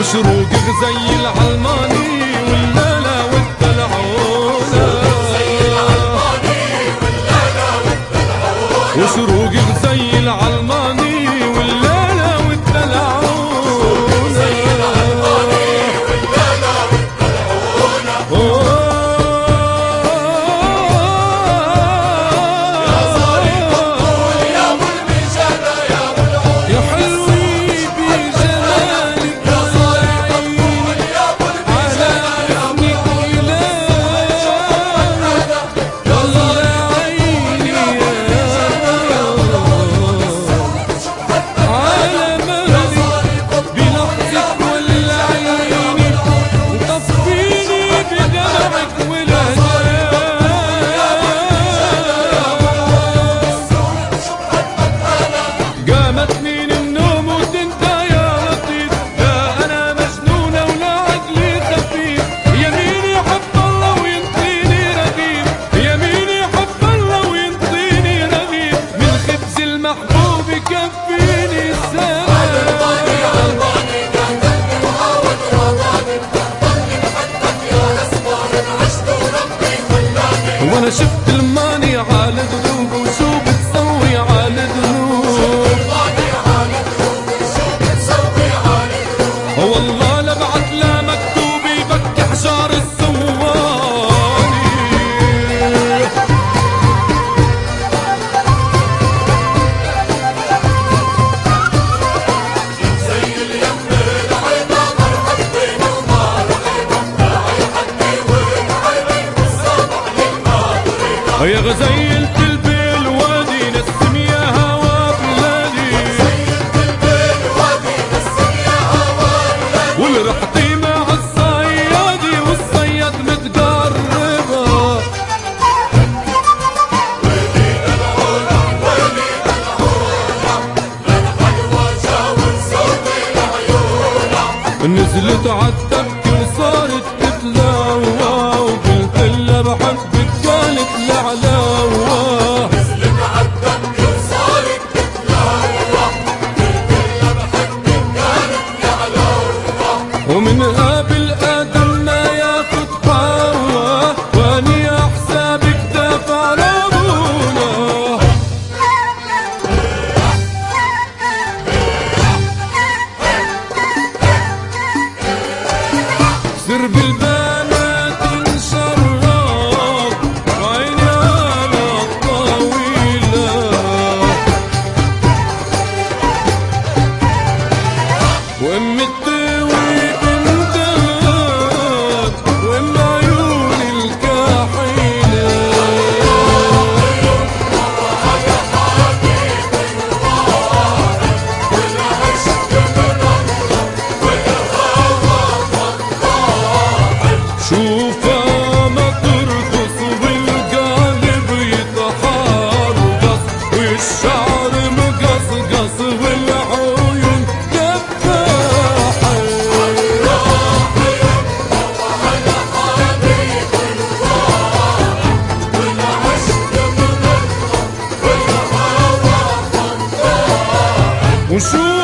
وشروقك زي العلماني والليلة والدلعونة، وشروقك زي العلماني والليلة والدلعونة. وانا شفت الماني على ذنوب وشو بتسوي على ذنوب، والله لبعت لا مكتوب يبكي حجار السواني. زي اليم العيبة مرحبتين وما رحيبة لا يحدي ويحيبي والصبح للمغرب يا غزيلة البيل وادي نسم يا هوا بلادي، غزيلة البيل وادي نسم يا هوا بلادي، والرحتي مع الصيادي والصياد متقربة. ويلي العلا ويلي العلا للحلوة جاور صوتي لعيونها، نزلت عالتبكي وصارت تتلاوى وقلت لها بحبك قالت لعلاوة، نزلت عالدم وصارت تتلاوى قلت لها بحبك قالت لعلاوة، ومن قبل آدم ما ياخد حواء واني احسابك دافع لابونا. سر بالبنات انشرب وعيني على الطويلة، وام الدوي بنتك وام عيون الكحيلة. شوفها ما ترقص والقلب يتحرقص والشعر مقصقص والعيون دباحة. وشوف